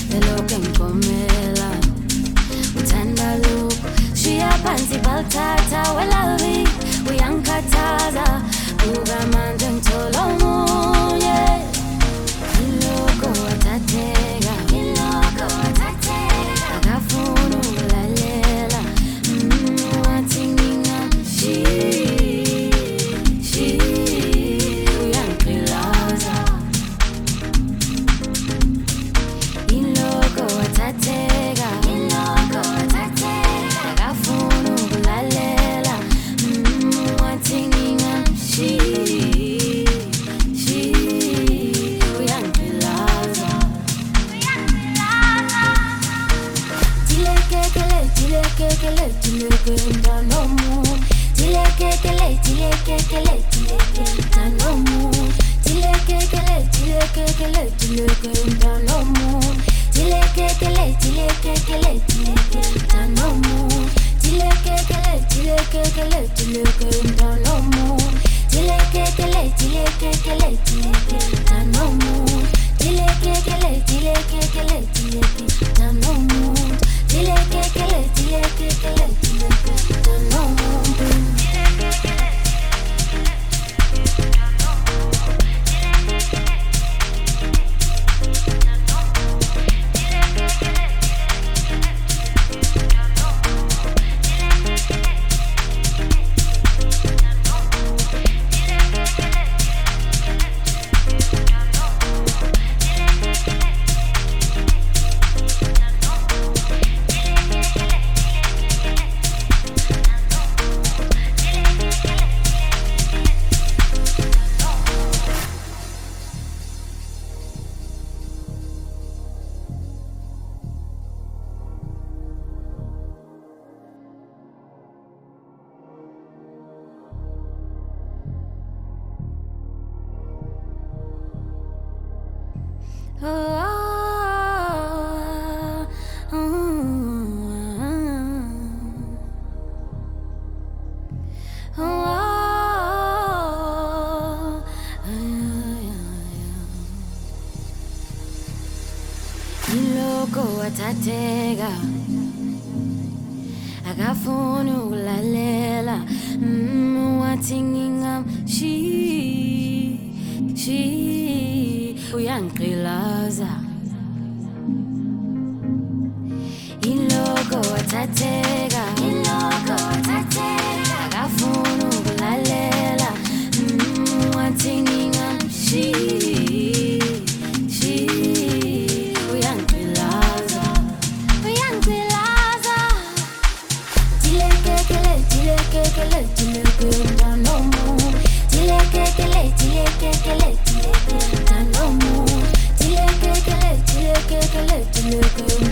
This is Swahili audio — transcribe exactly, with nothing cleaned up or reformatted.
eloke ngigomela uthanda lokhu shiya phansi balithatha welabi uyangikhathaza buka manje ngithola omunye iloko wathatheka iloko wathatheka akafuna ukulalela wathi ngingamshiya uyangiqilaza iloko wathatheka iloko wathatheka akafuna ukulalela wathi ngingamshiya uyangiqilaza dilekekele dilekekele dileke mntanomu dilekekele dilekekele dileke mntanomu dilekekele dilekekele dileke mntanomu dilekekele dilekekele dileke mntanomu dilekekele dilekekele dileke mntanomu dilekekele dilekekele dileke mntanomu dilekekele dilekekele dileke mntanomu dilekekele dilekekele dileke mntanomu iloko wathatheka akafuna ukulalela wathi ngingamshiya uyangiqilaza iloko wathatheka iloko wathatheka akafuna ukulalela wathi ngingamshiya uyangiqilaza uyangiqilaza dilekekele dilekekele dileke mntanomu dilekekele dilekekele dileke mntanomu dilekekele dilekekele dileke